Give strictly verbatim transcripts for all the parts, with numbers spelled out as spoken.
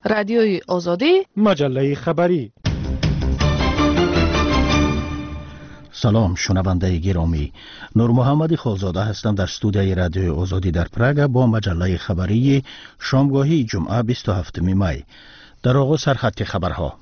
رادیوی آزادی، مجله خبری. سلام شنونده گرامی، نور محمد خالزاده هستم در استودیوی رادیوی آزادی در پراگ با مجله خبری شامگاهی جمعه بیست و هفتم می. در آغاز سرخط خبرها.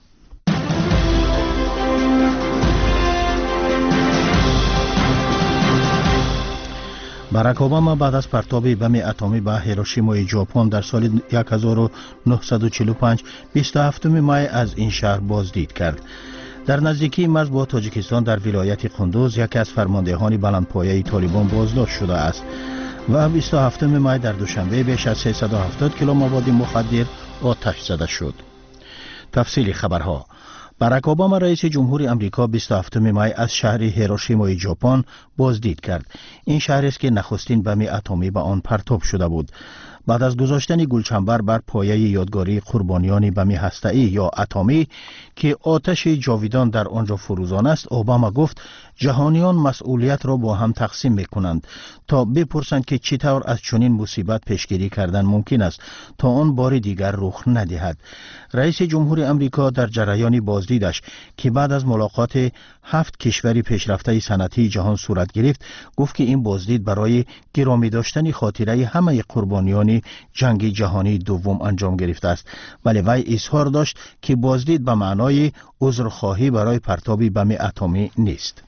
باراک اوباما بعد از پرتاب بم اتمی به هیروشیمای ژاپن در سال هزار و نهصد و چهل و پنج بیست و هفتم می از این شهر بازدید کرد. در نزدیکی مرز با تاجیکستان در ولایت قندوز یکی از فرماندهان بلندپایه طالبان بازداشت شده است و بیست و هفتم می در دوشنبه بیش از سیصد و هفتاد کیلو مواد مخدر آتش زده شد. تفصیل خبرها. باراک اوباما رئیس جمهور امریکا بیست و هفتم می از شهر هیروشیمای ژاپن بازدید کرد. این شهر است که نخستین بم اتمی به آن پرتاب شده بود. بعد از گذاشتن گلچنبر بر پایه یادگاری قربانیان بم هسته‌ای یا اتمی که آتش جاویدان در آنجا فروزان است، اوباما گفت جهانیان مسئولیت را با هم تقسیم می‌کنند تا بپرسند که چطور از چنین مصیبت پیشگیری کردن ممکن است تا آن بار دیگر رخ ندهد. رئیس جمهور امریکا در جریان بازدیدش که بعد از ملاقات هفت کشور پیشرفته صنعتی جهان صورت گرفت، گفت که این بازدید برای گرامی داشتن خاطره همه قربانیان جنگ جهانی دوم انجام گرفته است، ولی وی اظهار داشت که بازدید به معنای عذرخواهی برای پرتاب بم اتمی نیست.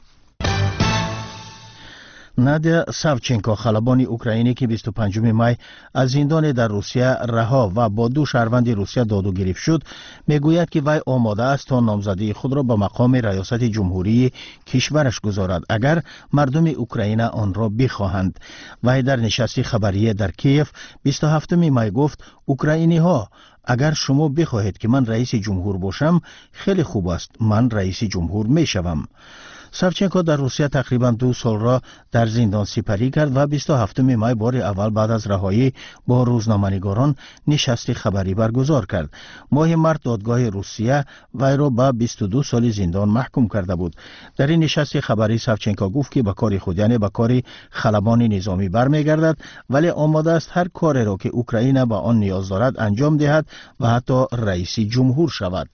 نادیا ساوچنکو خلبان اوکراینی که بیست و پنجم می از زندان در روسیه رها و با دو شهروند روسیه داد و گرفت شد، میگوید که وی آماده است تا نامزدی خود را به مقام ریاست جمهوری کشورش گذارد اگر مردم اوکراین آن را بخواهند. وی در نشست خبری در کیف بیست و هفتم می گفت اوکراینی ها، اگر شما بخواهید که من رئیس جمهور باشم خیلی خوب است، من رئیس جمهور می شوم. ساوچنکو در روسیه تقریبا دو سال را در زندان سپری کرد و بیست و هفتم می بار اول بعد از رهایی با روزنامه‌نگاران نشست خبری برگزار کرد. ماه مارس دادگاه روسیه وی را به بیست و دو سال زندان محکوم کرده بود. در این نشست خبری ساوچنکو گفت که به کار خود یعنی به کار خلبان نظامی برمیگردد، ولی آماده است هر کاری را که اوکراین به آن نیاز دارد انجام دهد و حتی رئیس جمهور شود.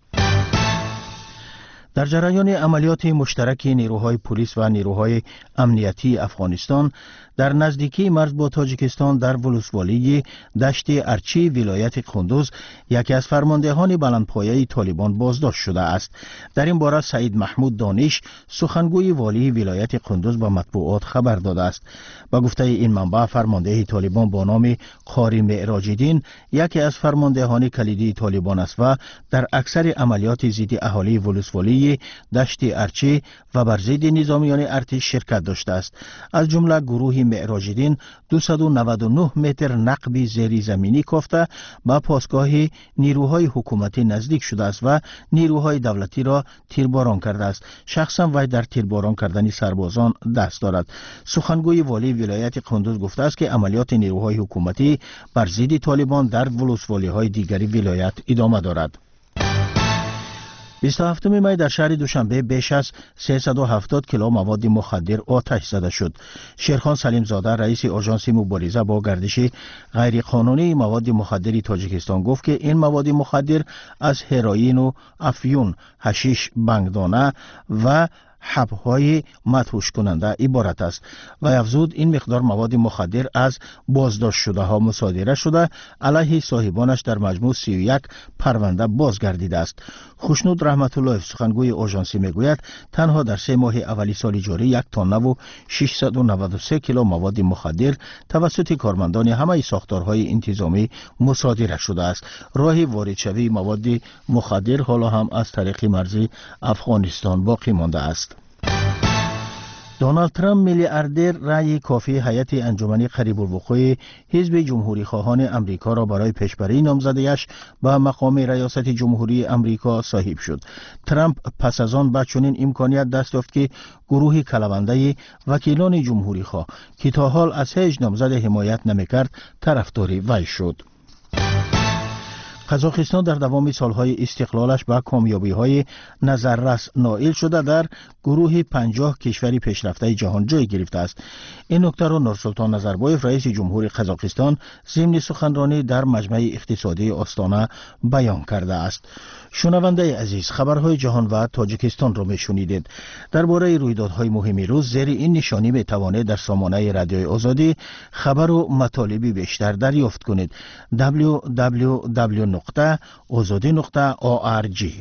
در جریان عملیات مشترک نیروهای پلیس و نیروهای امنیتی افغانستان در نزدیکی مرز با تاجیکستان در ولسوالی دشت ارچی ولایت قندوز یکی از فرماندهان بلندپایه طالبان بازداشت شده است. در این باره سعید محمود دانش سخنگوی والی ولایت قندوز به مطبوعات خبر داده است. با گفته این منبع فرمانده طالبان با نام قاری معراج‌الدین یکی از فرماندهان کلیدی طالبان است و در اکثر عملیات ضد اهالی ولسوالی دشت ارچی و بر ضد نظامیان ارتش شرکت داشته است. از جمله گروه معراج‌الدین دویست و نود و نه متر نقب زیر زمینی کافته به پاسگاه نیروهای حکومتی نزدیک شده است و نیروهای دولتی را تیرباران کرده است. شخصا وی در تیرباران کردن سربازان دست دارد. سخنگوی والی ولایت قندوز گفته است که عملیات نیروهای حکومتی بر ضد طالبان در ولسوالی‌های دیگری ولایت ادامه دارد. بیست و هفتم می در شهر دوشنبه بیش از سیصد و هفتاد کیلو مواد مخدر آتش زده شد. شیرخان سلیم زاده رئیس آژانس مبارزه با گردش غیرقانونی مواد مخدر تاجیکستان گفت که این مواد مخدر از هروئین و افیون، حشیش، بنگدانه و حب‌های مدهوش کننده عبارت است و افزود این مقدار مواد مخدر از بازداشت شده ها مصادره شده علیه صاحبانش در مجموع سی و یک پرونده بازگردیده است. خوشنود رحمت الله سخنگوی آژانسی میگوید تنها در سه ماه اولی سال جاری یک تن و ششصد و نود و سه کیلو مواد مخدر توسط کارمندان همه ساختارهای انتظامی مصادره شده است. راه واردشوی مواد مخدر حالا هم از طریق مرز افغانستان باقی مانده است. دونالد ترامپ میلیاردر رأی کافی هیئت انجمن قریب الوقوع حزب جمهوری خواهان امریکا را برای پیشبری نامزدیش به مقام ریاست جمهوری امریکا صاحب شد. ترامپ پس از آن به چنین امکانیت دست یافت که گروه کلونده وکیلان جمهوری خواه که تا حال از هیچ نامزد حمایت نمیکرد طرفدار وی شد. قزاقستان در دوام سالهای استقلالش به کامیابی‌های نظررس نائل شده در گروه پنجاه کشور پیشرفته جهان جای گرفته است. این نکته را نورسلطان نظربایف رئیس جمهور قزاقستان ضمن سخنرانی در مجمع اقتصادی آستانه بیان کرده است. شنونده عزیز، خبرهای جهان و تاجیکستان را میشنیدید. درباره رویدادهای مهم روز زیر این نشانی میتوانید در سامانه رادیوی آزادی خبر و مطالبی بیشتر دریافت کنید. دبلیو دبلیو دبلیو نقطه آزادی نقطه او آر جی.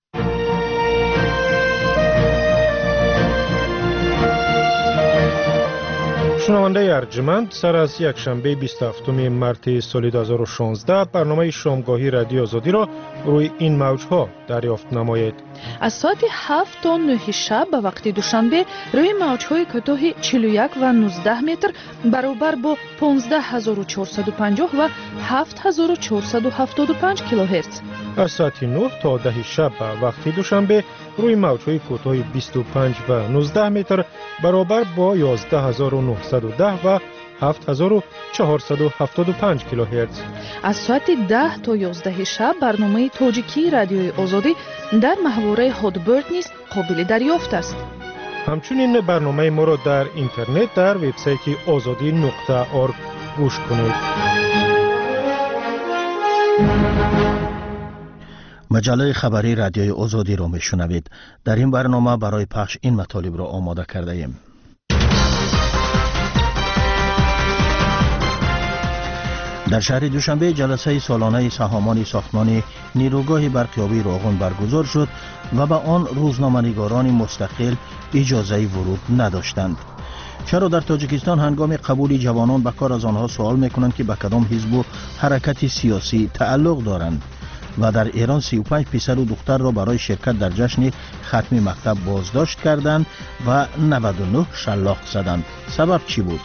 شنونده ارجمند، سر از یک شنبه بیست و هفتم مارس سال دو هزار و شانزده برنامه شامگاهی رادیو آزادی را روی این موجها دریافت نمایید. از ساعت هفت تا نه شب به وقت دوشنبه روی موجهای کوتاه چهل و یک و نوزده متر برابر با پانزده هزار و چهارصد و پنجاه و هفت هزار و چهارصد و هفتاد و پنج کیلوهرتز. از ساعت نه تا ده شب به وقت دوشنبه روی موجهای کوتاه بیست و پنج و نوزده متر برابر با یازده هزار و نهصد و ده و هفت هزار و چهارصد و هفتاد و پنج کیلوهرتز. از ساعت ده تا یازده شب برنامه تاجیکی رادیوی آزادی در محوره هادبرد نیز قابل دریافت است. همچنین برنامه ما را در اینترنت در وبسایت آزادی نقطه اورگ گوش کنید. مجله خبری رادیوی آزادی را میشنوید. در این برنامه برای پخش این مطالب را آماده کرده ایم. در شهر دوشنبه جلسه سالانه سهامان ساختمان نیروگاه برقیابی راغون برگزار شد و به آن روزنامه‌نگاران مستقل اجازه ورود نداشتند. چرا در تاجیکستان هنگام قبول جوانان به کار از آنها سوال میکنند که به کدام حزب و حرکت سیاسی تعلق دارند؟ و در ایران سی و پنج پسر و دختر را برای شرکت در جشن ختم مکتب بازداشت کردند و نود و نه شلاق زدند. سبب چی بود؟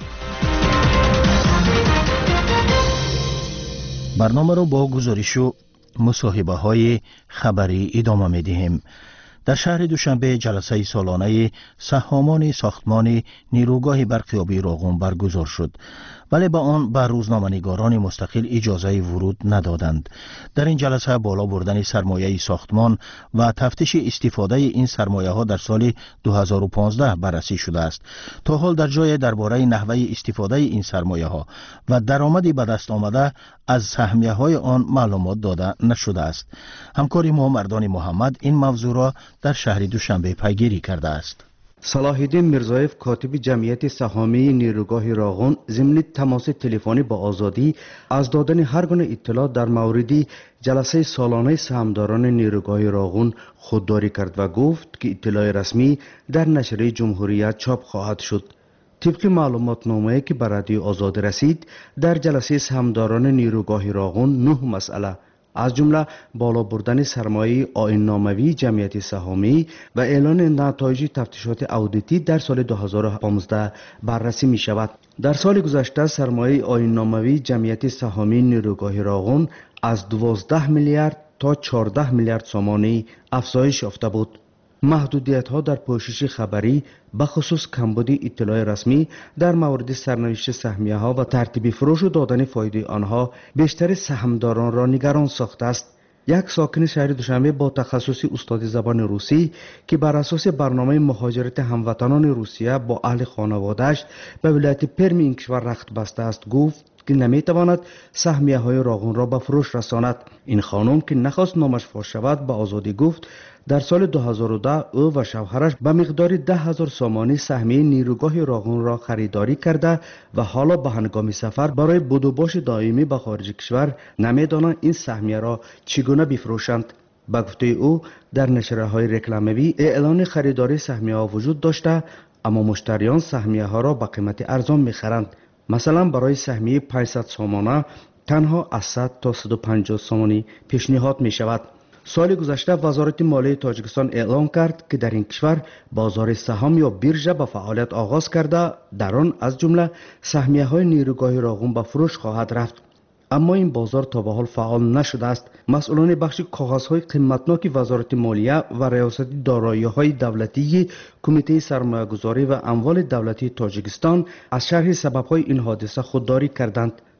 برنامه را با گزارش و مصاحبه های خبری ادامه می دهیم. در شهر دوشنبه جلسه سالانه سهامان ساختمان نیروگاه برقیابی راغون برگزار شد، ولی با آن به روزنامه‌نگاران مستقل اجازه ورود ندادند. در این جلسه بالا بردن سرمایه ساختمان و تفتیش استفاده این سرمایه ها در سال دو هزار و پانزده بررسی شده است. تا حال در جای درباره نحوه استفاده این سرمایه ها و درآمدی به دست آمده از سهمیه های آن معلومات داده نشده است. همکار ما مردان محمد این موضوع را در شهر دوشنبه پیگیری کرده است. صلاح الدین میرزایف کاتب جمعیت سهامی نیروگاه راغون ضمن تماس تلفنی با آزادی از دادن هر گونه اطلاع در مورد جلسه سالانه سهامداران نیروگاه راغون خودداری کرد و گفت که اطلاع رسمی در نشریه جمهوریت چاپ خواهد شد. طبق معلومات نامه‌ای که به رادیو آزادی رسید، در جلسه سهامداران نیروگاه راغون نه مسئله از جمله بالا بردن سرمایه آیین‌ناموی جمعیت سهامی و اعلان نتایج تفتیشات اودیتی در سال دو هزار و پانزده بررسی می شود. در سال گذشته سرمایه آیین‌ناموی جمعیت سهامی نیروگاه راغون از دوازده میلیارد تا چهارده میلیارد سومانی افزایش یافته بود. محدودیت ها در پوشش خبری به خصوص کمبود اطلاع رسمی در مورد سرنوشت سهمیه ها و ترتیب فروش و دادن فایده آنها بیشتر سهامداران را نگران ساخته است. یک ساکن شهر دوشنبه با تخصص استاد زبان روسی که بر اساس برنامه مهاجرت هموطنان روسیه با اهل خانواده‌اش به ولایت پرم این کشور رخت بسته است گفت که نمیتواند سهمیه های راغون را به فروش رساند. این خانم که نخواست نامش فاش شود به آزادی گفت در سال دو هزار و ده او و شوهرش به مقدار ده هزار سومانی سهمیه نیروگاه راغون را خریداری کرده و حالا به هنگام سفر برای بدوباش دائمی به خارج کشور نمیدانند این سهمیه را چگونه بفروشند. به گفته او در نشریه‌های رکلامی اعلان خریداری سهمیه ها وجود داشته، اما مشتریان سهمیه ها را به قیمت ارزان می‌خرند. مثلا برای سهمیه پانصد سومانه تنها از صد تا صد و پنجاه سومانی پیشنهاد می شود. سال گذشته وزارت مالیه تاجیکستان اعلام کرد که در این کشور بازار سهام یا بیرژه به فعالیت آغاز کرده، در آن از جمله سهمیه های نیروگاه راغون به فروش خواهد رفت. اما این بازار تا به حال فعال نشده است. مسئولان بخش کاغذهای قیمتناک وزارت مالیه و ریاست دارایی‌های دولتی کمیته سرمایه‌گذاری و اموال دولتی تاجیکستان از شرح سبب‌های این حادثه خودداری کردند.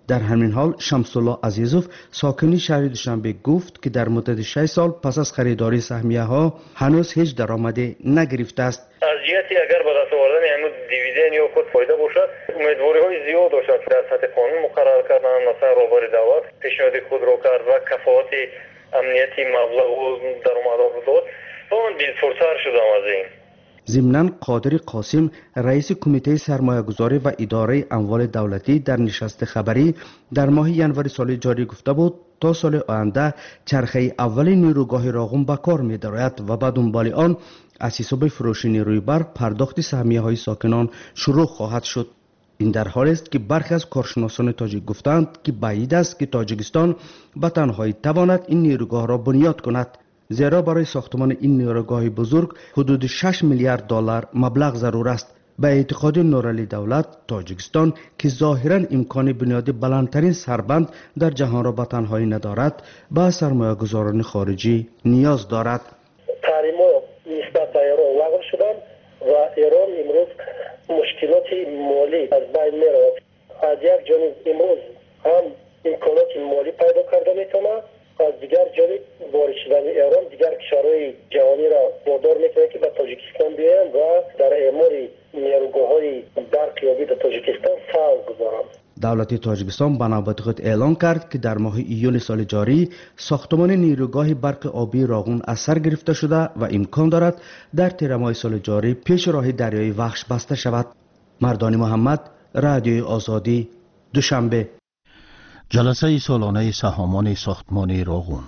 در همین حال شمس‌الله عزیزوف ساکن شهر دوشنبه گفت که در مدت شش سال پس از خریداری سهمیه ها هنوز هیچ درآمدی نگرفته است. از جهتی اگر به دست آوردن هنوز دیویدند یا خود فایده باشد، امیدواری های زیاد داشت در سطح قانون مقرر کردن، مثلا روبر دولت پیشنهاد خود را کرد و کفاءت امنیتی مبلغ و درآمد را داد. اون دلسوزتر شدم از این. ضمناً قادر قاسم رئیس کمیته سرمایه‌گذاری و اداره اموال دولتی در نشست خبری در ماه ژانویه سال جاری گفته بود تا سال آینده چرخه اول نیروگاه راغون به کار می‌دارد و به دنبال آن از حساب فروش نیروی برق پرداخت سهمیه‌های ساکنان شروع خواهد شد. این در حالی است که برخی از کارشناسان تاجیک گفتند که بعید است که تاجیکستان به تنهایی تواند این نیروگاه را بنیاد کند، زیرا برای ساختمان این نیروگاه بزرگ حدود شش میلیارد دلار مبلغ ضرور است. به اعتقاد نورعلی دولت، تاجیکستان که ظاهراً امکان بنیاد بلندترین سربند در جهان را به تنهایی ندارد، به سرمایه‌گذاران خارجی نیاز دارد. تحریم‌ها نسبت به ایران لغو شدند و ایران امروز مشکلات مالی از بین می‌رود. از یک جانب امروز هم امکانات مالی پیدا کرده می‌تواند، از دیگر جانب وارد شدن ایران دیگر کشورهای جهانی را وادار می‌کند که به تاجیکستان بیایند و در اعمار نیروگاه‌های برقیابی در تاجیکستان سهم گذارند. دولت تاجیکستان به نوبت خود اعلان کرد که در ماه ایول سال جاری ساختمان نیروگاه برق آبی راغون از سر گرفته شده و امکان دارد در تیر ماه سال جاری پیش راه دریای وخش بسته شود. مردان محمد، رادیوی آزادی، دوشنبه. جلسه سالانه سهامان ساختمان راغون.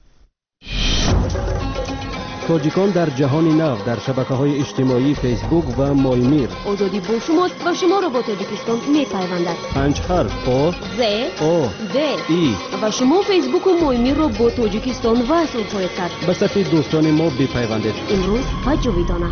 تاجیکان در جهان نو در شبکه‌های اجتماعی فیسبوک و مایمیر. آزادی با شماست و شما را با تاجیکستان می‌پیوندد. پنج حرف آ ز آ د ای و شما فیسبوک و مایمیر را با تاجیکستان وصل خواهید کرد. به صفحه دوستان ما بپیوندید. امروز و جاویدانه.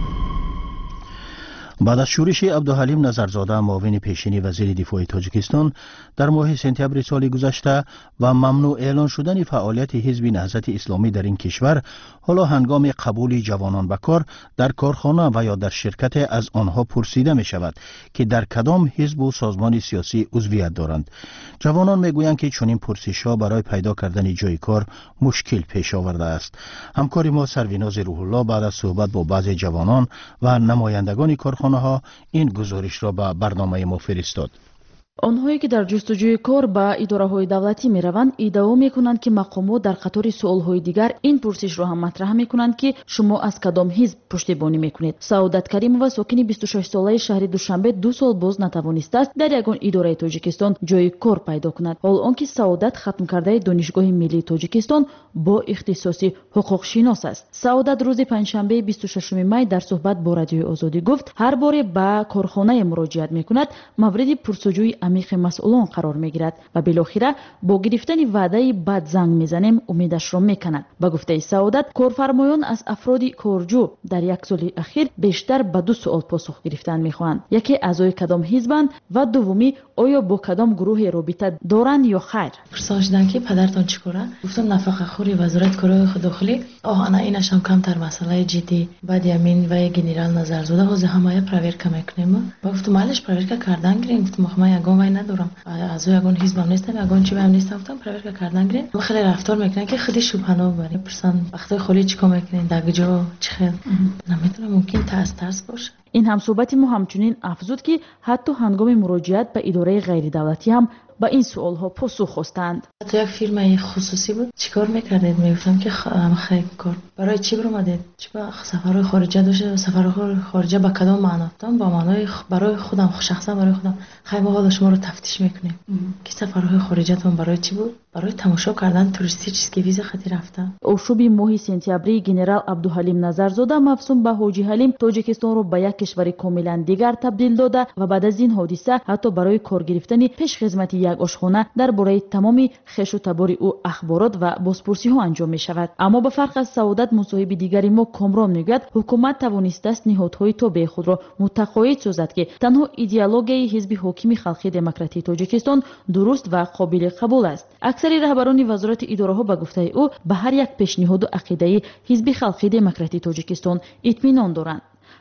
بعد از شورش عبدالحلیم نظرزاده معاون پیشین وزیر دفاع تاجیکستان در ماه سپتامبر سال گذشته و ممنوع اعلان شدن فعالیت حزب نهضت اسلامی در این کشور، حالا هنگام قبول جوانان به کار در کارخانه و یا در شرکت از آنها پرسیده می شود که در کدام حزب و سازمان سیاسی عضویت دارند. جوانان می گویند که چنین پرسش‌ها برای پیدا کردن جای کار مشکل پیش آورده است. همکار ما سرویناز روح الله بعد از صحبت با بعضی جوانان و نمایندگان کارخانه ها این گزارش را به برنامه ما فرستاد. آنهایی که در جستجوی کار به اداره‌های دولتی می‌روند ادعا می‌کنند که مقامات در قطار سوال‌های دیگر این پرسش را هم مطرح می‌کنند که شما از کدام حزب پشتیبانی می‌کنید. سعادت کریمова ساکن بیست و شش ساله شهر دوشنبه دو سال باز نتوانسته است در یگان اداره تاجیکستان جای کار پیدا کند. حال آنکه سعادت ختم کرده دانشگاه ملی تاجیکستان با اختصاص حقوق شناس است. سعادت روز پنجشنبه بیست و ششم می در صحبت با رادیوی آزادی گفت هر بار به کارخانه مراجعت می‌کند مورد پرسجوی عمیق مسئولان قرار میگیرد و بالاخره با گرفتن وعده بد زنگ میزنیم امیدش را میکند. با گفته سعادت کارفرمایان از افراد کارجو در یک سال اخیر بیشتر به دو سوال پاسخ گرفتن میخواهند. یکی اعضای کدام حزبند و دومی آیا با کدام گروه رابطه دارند یا خیر. پرسش دادن که پدرتان چیکاره؟ گفتم نفقه خوری وزارت کارهای خود داخلی. آه انا اینش هم کمتر مسئله جدی. بعد یمین و گنرال نظرزاده حاضر همه پرویرکا میکنیم. با گفتم مالش پرویرکا کردن گرین گفتم ما یگان وای ندارم. از یگان حزب هم نیستم یگان چی هم نیستم. گفتم پرویرکا کردن گرین. ما خیلی رفتار میکنن که خودی شبهه ببریم. پرسن وقتی خالی چیکار میکنین دگجا چخه نمیدونم ممکن ترس ترس باشه. این هم صحبت ما همچنین افزود که حتی هنگام مراجعت به اداره غیر دولتی هم با این سوال ها پاسخ خواستند. تو یک فیلم خصوصی بود چیکار میکردید؟ میگفتم که خیلی کار برای چی بر اومدید؟ چی با سفرهای خارجه داشته؟ سفرهای خارجه با کدام معنا؟ تام با معنای برای خودم شخصا برای خودم خیلی ما حالا شما رو تفتیش میکنیم که سفرهای خارجه تون برای چی بود؟ برای تماشا کردن توریستی چیزی که ویزا خاطر رفتن. اوشوب ماه سپتامبر گنرال عبدالحلیم نظرزاده مفصوم به حاجی حلیم تاجیکستان رو به یک کشور کاملا دیگر تبدیل داده و بعد از این حادثه حتی برای کار گرفتن پیش خدمت یک آشخانه درباره تمامی خش و تبار او اخبارات و بازپرسی ها انجام می شود. اما به فرق از سعادت مصاحب دیگری ما کامران میگوید حکومت توانسته است نهادهای تابع خود را متقاعد سازد که تنها ایدئولوژی حزب حاکم خلقی دموکراتی تاجیکستان درست و قابل قبول است. اکثر رهبران وزارت اداره ها به گفته او به هر یک پیشنهاد و عقیده حزب خلقی دموکراتی تاجیکستان اطمینان دارند.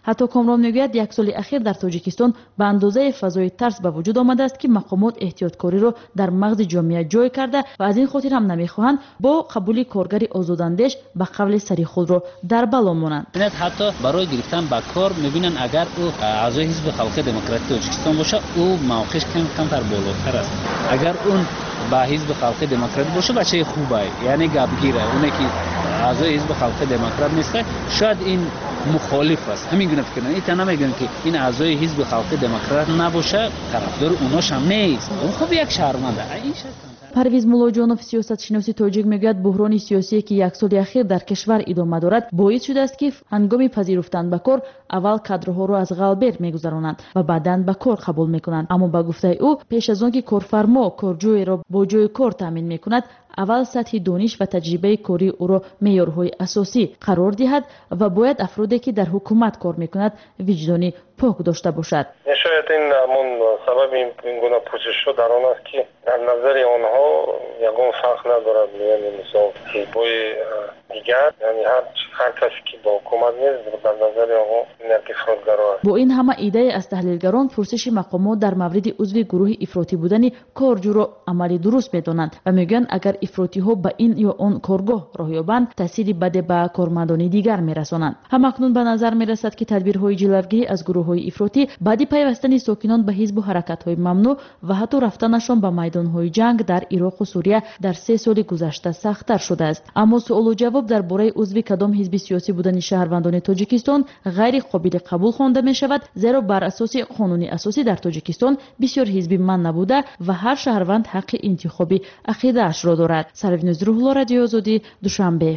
حتی کامران میگوید یک سال اخیر در تاجیکستان به اندازه فضای ترس به وجود آمده است که مقامات احتیاطکاری را در مغز جامعه جای کرده و از این خاطر هم نمیخواهند با قبول کارگری آزاداندیش به قول سری خود را در بلا مانند. حتی برای گرفتن به کار میبینن اگر او اعضای حزب خلق دموکراتیک تاجیکستان باشه او موقعش کم کمتر بالاتر است. اگر اون با حزب خلق دموکرات باشه بچه خوبه، یعنی گپگیره. اونه که اعضای حزب خلق دموکرات نیست شاید این مخالف است. همین گونه فکر کنن. اینا نمیگن که این اعضای حزب خلق دموکرات نباشه طرفدار اوناش هم نیست. اون خب یک شهرونده. این پرویز ملاجانوف سیاستشناس تاجیک میگوید بحران سیاسی که یک سال اخیر در کشور ادامه دارد باعث شده است که هنگام پذیرفتن به کار اول کادرها را از غلبر میگذرانند و بعداً به کار قبول میکنند. اما با گفته او پیش از آن که کارفرما کارجوی را با جای کار تامین میکند اول سطح دانش و تجربه کاری او را معیارهای اساسی قرار دهد و باید افرادی که در حکومت کار میکند وجدانی پاک داشته باشد. شاید این همون سبب این گونه پوزیشن در آن است که در نظر آنها یگان فرق ندارد، یعنی مثلا حزبای دیگر، یعنی هر هر کسی که با حکومت نیست در نظر آنها این افراطگرا است. با این همه ایده از تحلیلگران پرسش مقامات در مورد عضو گروه افراطی بودن کارجو را عملی درست میدانند و میگن اگر افراطی ها به این یا آن کارگاه راه یابند تاثیری بد به کارمندان دیگر میرسانند. همکنون به نظر میرسد که تدبیرهای جلوگیری از گروه های افراطی بعد پیوستن ساکنان به حزب و حرکت‌های ممنوع و حتی رفتنشان به میدان‌های جنگ در عراق و سوریه در سه سال گذشته سخت‌تر شده است. اما سوال و جواب درباره عضو کدام حزب سیاسی بودن شهروندان تاجیکستان غیر قابل قبول خوانده می‌شود، زیرا بر اساس قانون اساسی در تاجیکستان بسیار حزبی من نبوده و هر شهروند حق انتخابی عقیده‌اش را دارد. سروینوز روح‌الله، رادیو آزادی، دوشنبه.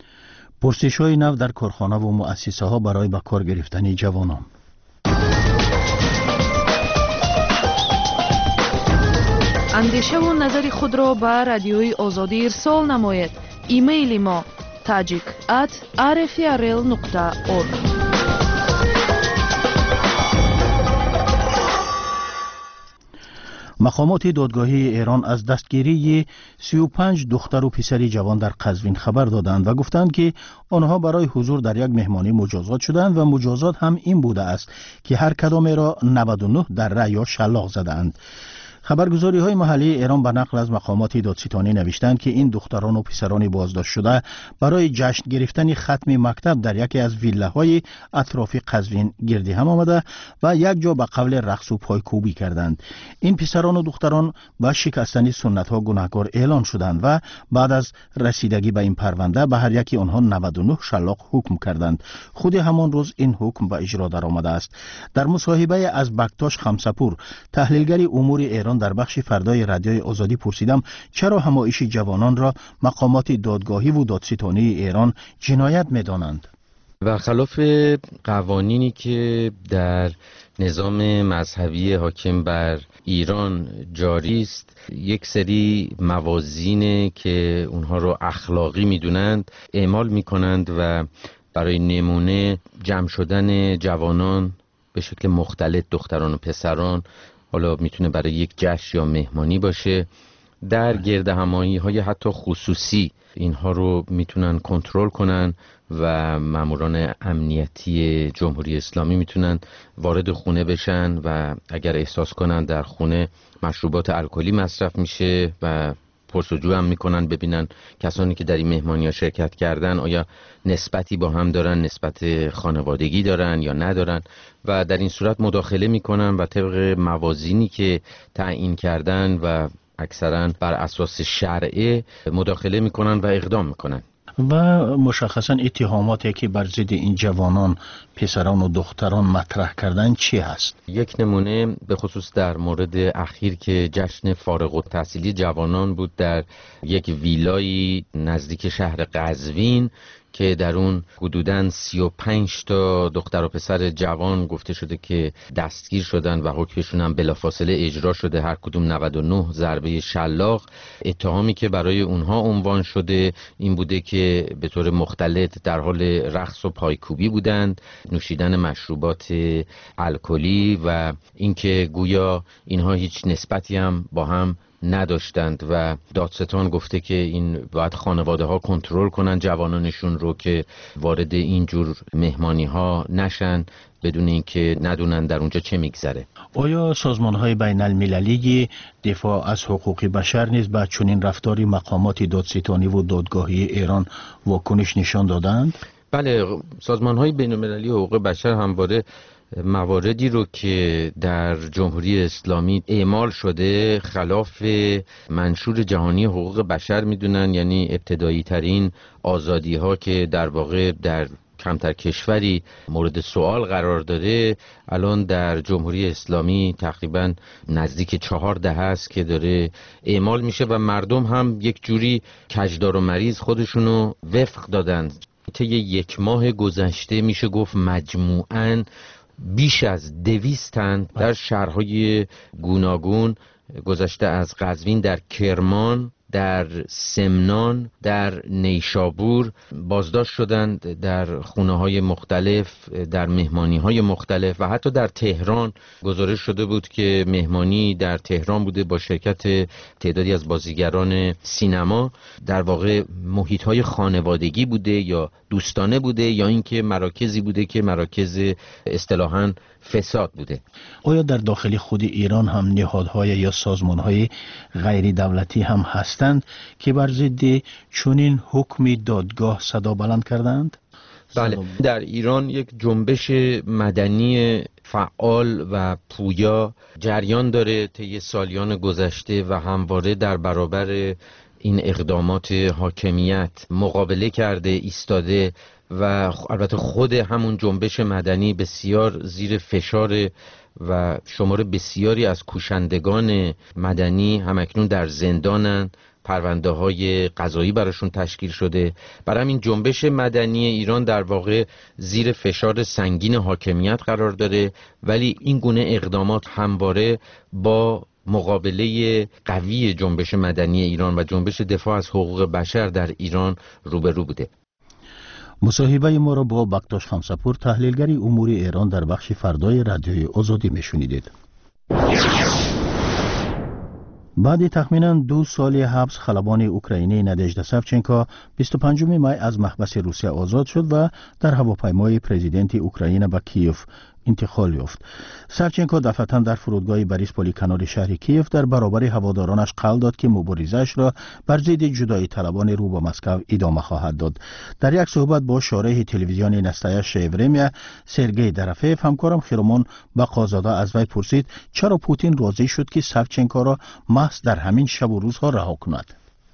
پرسش‌های نو در کارخانه و مؤسسه‌ها برای به کار گرفتن جوانان. اندیشه و نظر خود را به رادیوی آزادی ارسال نمایید. ایمیل ما tajik at r f r l nokta org. مقامات دادگاهی ایران از دستگیری سی و پنج دختر و پسری جوان در قزوین خبر دادند و گفتند که آنها برای حضور در یک مهمانی مجازات شدند و مجازات هم این بوده است که هر کدام را نود و نه دره یا شلاق زدند. خبرگزاری های محلی ایران به نقل از مقامات دادستانی نوشتند که این دختران و پسران بازداشت شده برای جشن گرفتن ختم مکتب در یکی از ویلاهای اطراف قزوین گردی هم آمده و یک جا به قول رقص و پایکوبی کردند. این پسران و دختران با شکستن سنت ها گناهکار اعلان شدند و بعد از رسیدگی به این پرونده به هر یکی آنها نود و نه شلاق حکم کردند. خود همان روز این حکم به اجرا در آمده است. در مصاحبه از بکتاش خمسپور تحلیلگر امور ایران در بخش فردای رادیوی آزادی پرسیدم چرا همایش جوانان را مقامات دادگاهی و دادستانی ایران جنایت می‌دانند. برخلاف قوانینی که در نظام مذهبی حاکم بر ایران جاری است، یک سری موازین که اونها رو اخلاقی می‌دونند اعمال می‌کنند و برای نمونه جمع شدن جوانان به شکل مختلط، دختران و پسران، حالا میتونه برای یک جشن یا مهمانی باشه، در گرد همایی های حتی خصوصی اینها رو میتونن کنترل کنن و ماموران امنیتی جمهوری اسلامی میتونن وارد خونه بشن و اگر احساس کنن در خونه مشروبات الکلی مصرف میشه و پرسجو هم میکنن ببینن کسانی که در این مهمانی ها شرکت کردن آیا نسبتی با هم دارن، نسبت خانوادگی دارن یا ندارن و در این صورت مداخله میکنن و طبق موازینی که تعیین کردن و اکثرا بر اساس شرعه مداخله میکنن و اقدام میکنن. و مشخصا اتهاماتی که بر ضد این جوانان، پسران و دختران مطرح کردن چی هست؟ یک نمونه به خصوص در مورد اخیر که جشن فارغ التحصیلی جوانان بود در یک ویلای نزدیک شهر قزوین که در اون حدوداً سی و پنج تا دختر و پسر جوان گفته شده که دستگیر شدن و حکمشون هم بلافاصله اجرا شده، هر کدوم نود و نه ضربه شلاق. اتهامی که برای اونها عنوان شده این بوده که به طور مختلط در حال رقص و پایکوبی بودند، نوشیدن مشروبات الکلی و اینکه گویا اینها هیچ نسبتی هم با هم نداشتند و دادستان گفته که این باید خانواده ها کنترل کنن جوانانشون رو که وارد این جور مهمانی ها نشن بدون اینکه ندونن در اونجا چه میگذره. آیا سازمان های بین المللی دفاع از حقوق بشر نیز به چنین رفتاری مقامات دادستانی و دادگاهی ایران واکنش نشان دادند؟ بله، سازمان های بین المللی حقوق بشر همواره مواردی رو که در جمهوری اسلامی اعمال شده خلاف منشور جهانی حقوق بشر میدونن، یعنی ابتدایی ترین آزادی ها که در واقع در کمتر کشوری مورد سوال قرار داره الان در جمهوری اسلامی تقریبا نزدیک چهار دهه است که داره اعمال میشه و مردم هم یک جوری کجدار و مریض خودشونو وفق دادن. طی یک ماه گذشته میشه گفت مجموعاً بیش از دویست تن در شهرهای گوناگون گذشته از قزوین در کرمان، در سمنان، در نیشابور بازداشت شدند، در خونه های مختلف، در مهمانی های مختلف و حتی در تهران گزارش شده بود که مهمانی در تهران بوده با شرکت تعدادی از بازیگران سینما، در واقع محیط های خانوادگی بوده یا دوستانه بوده یا اینکه مراکزی بوده که مراکز اصطلاحاً فساد بوده. آیا در داخل خود ایران هم نهادهای یا سازمانهای غیر دولتی هم هستند که بر ضد چنین حکم دادگاه صدا بلند کردند؟ بله، در ایران یک جنبش مدنی فعال و پویا جریان داره طی سالیان گذشته و همواره در برابر این اقدامات حاکمیت مقابله کرده، ایستاده و البته خود همون جنبش مدنی بسیار زیر فشار و شمار بسیاری از کوشندگان مدنی همکنون در زندانن، پرونده های قضایی براشون تشکیل شده. برای همین جنبش مدنی ایران در واقع زیر فشار سنگین حاکمیت قرار داره، ولی این گونه اقدامات همواره با مقابله قوی جنبش مدنی ایران و جنبش دفاع از حقوق بشر در ایران روبرو بوده. مصاحبه ما را با بکتاش خمسپور تحلیلگری امور ایران در بخش فردای رادیوی آزادی میشنیدید. بعد تخمینا دو سال حبس خلبان اوکراینی نادژدا ساوچنکو بیست و پنجم می از محبس روسیه آزاد شد و در هواپیمای پرزیدنت اوکراین به کیف انتقال یافت. ساوچنکو دفعتاً در فرودگاه بریسپولی کنار شهر کیف در برابر هوادارانش قول داد که مبارزه‌اش را بر ضد جدایی طلبان رو به مسکو ادامه خواهد داد. در یک صحبت با شارح تلویزیونی نستایش ورمیا سرگئی دروفیف همکارم خیرمان بقازاده از وی پرسید چرا پوتین راضی شد که ساوچنکو را محض در همین شب و روزها رها کند.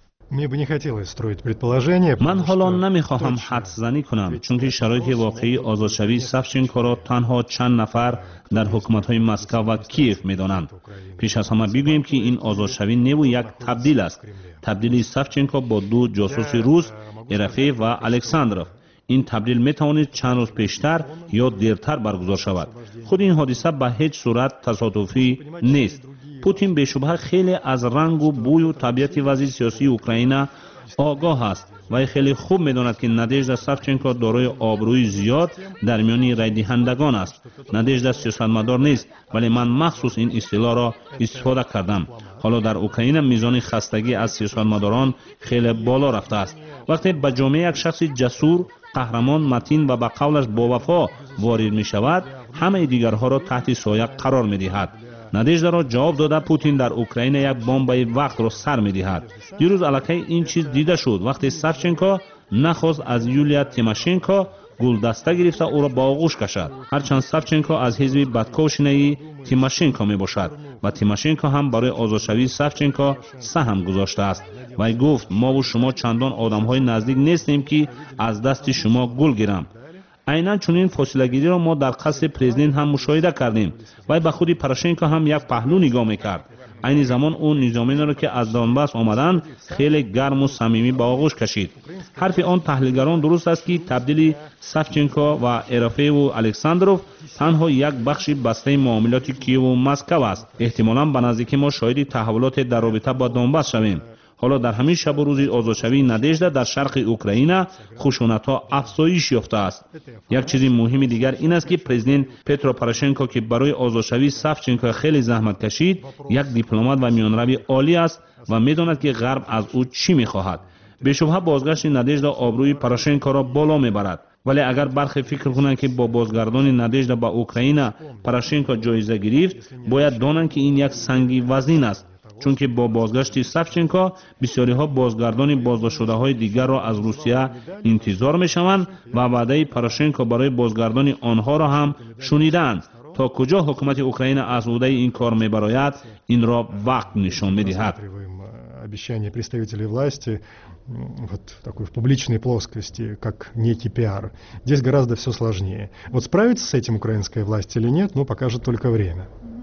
من حالا نمیخواهم حدس زنی کنم چون که شرایط واقعی آزادشوی ساوچنکو را تنها چند نفر در حکومت‌های مسکو و کیف می‌دانند. پیش از همه بگوییم که این آزادشوی نو یک تبدیل است. تبدیل ساوچنکو با دو جاسوس روس، ارافیف و الکساندروف. این تبدیل میتوانید چند روز پیشتر یا دیرتر برگزار شود. خود این حادثه به هیچ صورت تصادفی نیست. پوتین به شبهه خیلی از رنگ و بوی و طبیعت وضع سیاسی اوکراین آگاه است و خیلی خوب میداند که نادژدا ساوچنکو دارای آبروی زیاد در میان رای دهندگان است. نادژدا سیاستمدار نیست، ولی من مخصوص این اصطلاح را استفاده کردم. حالا در اوکراین میزان خستگی از سیاستمداران خیلی بالا رفته است. وقتی به جامعه یک شخص جسور، قهرمان، متین و به قولش با وفا وارد می شود، همه دیگرها را تحت سایه قرار می دهد. نادژدا را جواب داده پوتین در اوکراین یک بمب وقت را سر می دهد. دیروز الکی این چیز دیده شد وقتی ساوچنکو نخواست از یولیا تیماشنکو گلدسته گرفته او را با آغوش کشد. هرچند ساوچنکو از حزب بدکوشنه‌ای تیماشنکو می باشد و تیماشنکو هم برای آزادشوی ساوچنکو سهم گذاشته است. و گفت ما و شما چندان آدم‌های نزدیک نیستیم که از دست شما گل گیرم. عیناً چنین فاصله گیری را ما در قصر پرزیدنت هم مشاهده کردیم. و به خود پروشنکو هم یک پهلو نگاه می‌کرد. این زمان اون نظامیان را که از دانباس آمدند خیلی گرم و صمیمی به آغوش کشید. حرف آن تحلیلگران درست است که تبدیل ساوچنکو و ارافیف و الکساندروف تنها یک بخش بسته معاملات کیف و مسکو است. احتمالاً به نزدیکی ما شاهد تحولات در رابطه با دانباس شویم. حالا در همین شب و روز آزادشوی نادژدا در شرق اوکراین خشونت‌ها افزایش یافته است. یک چیز مهم دیگر این است که پرزیدنت پترو پوروشنکو که برای آزادشوی سافچنکو خیلی زحمت کشید، یک دیپلمات و میانروی عالی است و می‌داند که غرب از او چی می‌خواهد. به شبهه بازگشت نادژدا آبروی پوروشنکو را بالا می‌برد. ولی اگر برخی فکر کنند که با بازگردانی نادژدا به اوکراین پوروشنکو جایزه گرفت، باید دانند که این یک سنگی وزن است، چون که با بازگشت سافچنکو بسیاری ها بازگردان بازداشت شده های دیگر را از روسیه انتظار می‌شوند و وعده پوروشنکو برای بازگردان آنها را هم شنیدند. تا کجا حکومت اوکراین از عهده این کار می‌براید، این را وقت نشان می‌دهد. Обещания представителей власти вот такой в публичной плоскости, как некий пиар. Здесь гораздо все сложнее. Вот справится с этим украинская власть или нет, ну, покажет только время.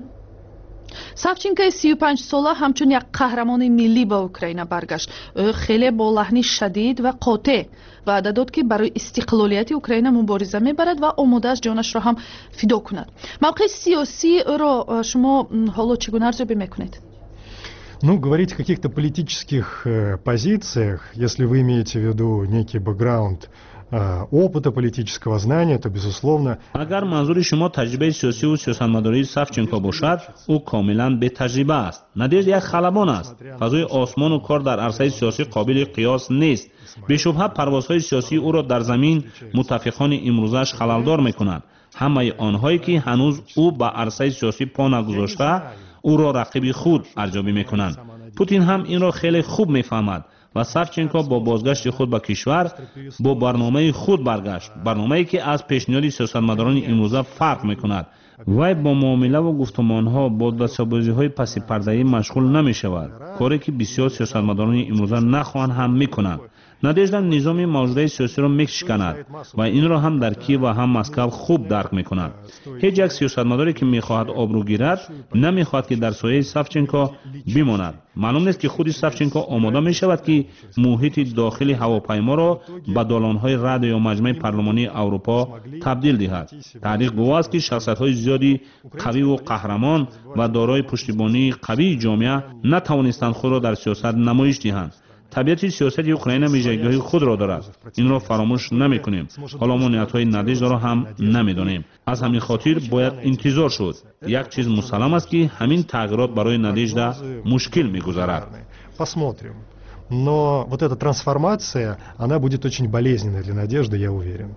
савченко سی و پنج ساله همچون یک قهرمان ملی به اوکراین برگشت. او خیلی با لحن شدید و قاطع وعده داد که برای استقلالیت اوکراین مبارزه میبرد و آماده است جانش را هم فدا کند. موقع سیاسی او را شما حالا چگونه ارزیابی میکنید؟ Ну, говорить о каких-то политических э, позициях, если вы имеете в виду некий бэкграунд э, опыта политического знания, то, безусловно... اگر منظور شما تجربه سیاسی و سیاستمداری سافچنکو باشد، او کاملا به تجربه است. نادژدا یک خلبان است. فضای آسمان و کار در عرصه سیاسی قابل قیاس نیست. به شبهه پروازهای سیاسی او را در زمین متفقان امروزش خللدار میکنند. همه آنهایی که هنوز او به عرصه سیاسی پا نگذاشته او را رقیب خود ارزیابی میکنند. پوتین هم این را خیلی خوب میفهمد و سافچنکو با بازگشت خود به کشور با برنامه خود برگشت، برنامه‌ای که از پیشنهاد سیاستمداران امروزه فرق میکند. وی با معامله و گفتمانها با دستاویزهای پس پرده‌ای مشغول نمیشود، کاری که بسیار سیاستمداران امروزه نخواهند هم میکنند. نادژدا نظام موجوده سیاسی را میشکند و این را هم در کیف و هم مسکو خوب درک میکنند. هیچ یک سیاستمداری که میخواهد آبرو گیرد نمیخواهد که در سایه سافچنکو بماند. معلوم نیست که خود سافچنکو آماده میشود که محیط داخلی هواپیما را به دالانهای رد یا مجمع پارلمانی اروپا تبدیل دهد. تاریخ گواه است که شخصیت‌های زیادی قوی و قهرمان و دارای پشتیبانی قوی جامعه نتوانستند خود را در سیاست نمایش دهند. طبیعت سیاست اوکراین ویژگی‌های خود را دارد. این را فراموش نمی‌کنیم. حالا ما نیت‌های نادژدا را هم نمی‌دانیم. از همین خاطر باید انتظار شد. یک چیز مسلم است که همین تغییرات برای نادژدا مشکل می‌گذارد. Посмотрим. Но вот эта трансформация, она будет очень болезненной для Надежды, я уверен.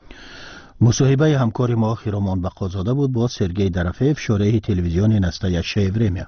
مصاحبه همکار ما خیرامان بقازاده بود با سرگئی درفیف، شارح تلویزیون نستایشه ورمیا.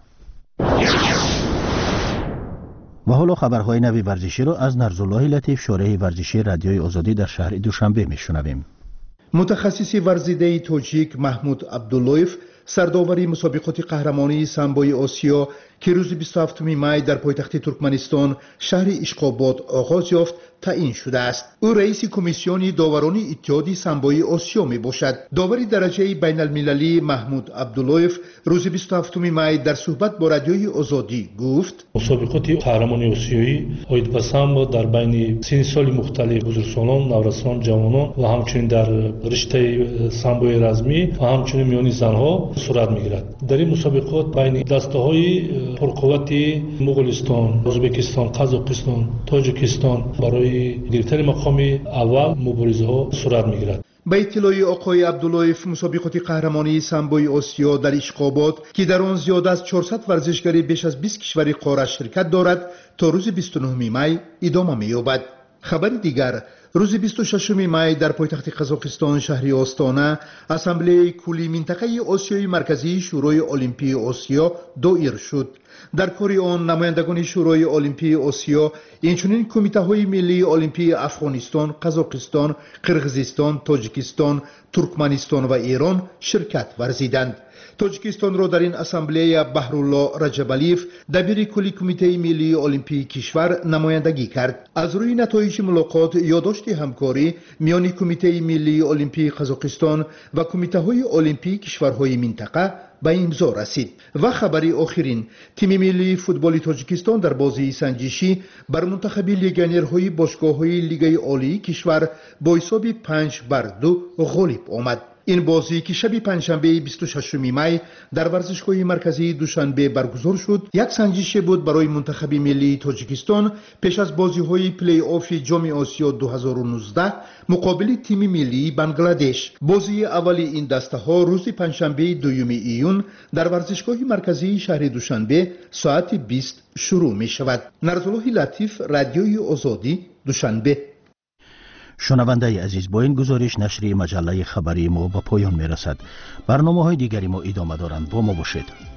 و حالا خبرهای نوی ورزشی را از نرزالله لطیف، شارح ورزشی رادیوی آزادی در شهر دوشنبه میشنویم. متخصص ورزیده تاجیک محمود عبداللویف سرداوری مسابقات قهرمانی سامبوی آسیا که روز بیست و هفتم می در پایتخت ترکمنستان شهر اشقاباد آغاز یافت تعیین شده است. او رئیس کمیسیون داوران اتحاد سامبوی آسیا می باشد. داوری درجه بین المللی محمود عبداللویف روز بیست و هفتم می در صحبت با رادیوی آزادی گفت: مسابقات قهرمانی آسیایی اوید به سامبو در بین سن سال مختلف بزرگسالان، نورسان، جوانان و همچنین در رشته سامبوی رزمی و همچنین میان زنها صورت میگیرد. در این مسابقات بین دسته‌های پرقوت مغولستان، ازبکستان، قزاقستان، تاجیکستان برای گرفتن مقام اول مبارزه ها صورت میگیرد. به اطلاع آقای عبداللویف مسابقات قهرمانی سامبوی آسیا در اشقاباد که در آن زیاد از چهارصد ورزشکار بیش از بیست کشور قاره شرکت دارد تا روز بیست و نهم می ادامه می‌یابد. خبر دیگر روز بیست و ششم می در پایتخت قزاقستان شهر آستانه اسامبله کلی منطقه آسیای مرکزی شورای المپی آسیا دایر شد. در کار آن نمایندگان شورای المپی آسیا اینچنین کمیته های ملی المپی افغانستان، قزاقستان، قرغیزستان، تاجیکستان، ترکمنستان و ایران شرکت ورزیدند. تاجیکستان را در این اسامبله بهرالله رجبالیف دبیر کلی کمیته ملی المپی کشور نمایندگی کرد. از روی نتایج ملاقات یادداشت همکاری میان کمیته ملی المپی قزاقستان و کمیته های المپی کشورهای منطقه به امضا رسید. و خبری آخرین، تیم ملی فوتبال تاجیکستان در بازی سنجشی بر منتخب لیگانرهای باشگاه‌های لیگ عالی کشور با حساب پنج بر دو غالب آمد. این بازی که شب پنجشنبه بیست و ششم می در ورزشگاه مرکزی دوشنبه برگزار شد یک سنجش بود برای منتخب ملی تاجیکستان پیش از بازی‌های پلی آف جام آسیا دو هزار و نوزده مقابل تیم ملی بنگلادش. بازی اولی این دسته ها روز پنجشنبه دوم ایون در ورزشگاه مرکزی شهر دوشنبه ساعت بیست شروع می شود. نرزالله لطیف، رادیوی آزادی، دوشنبه. شنونده عزیز، با این گزارش نشر مجله خبری ما به پایان می رسد. برنامه های دیگری ما ادامه دارند. با ما باشید.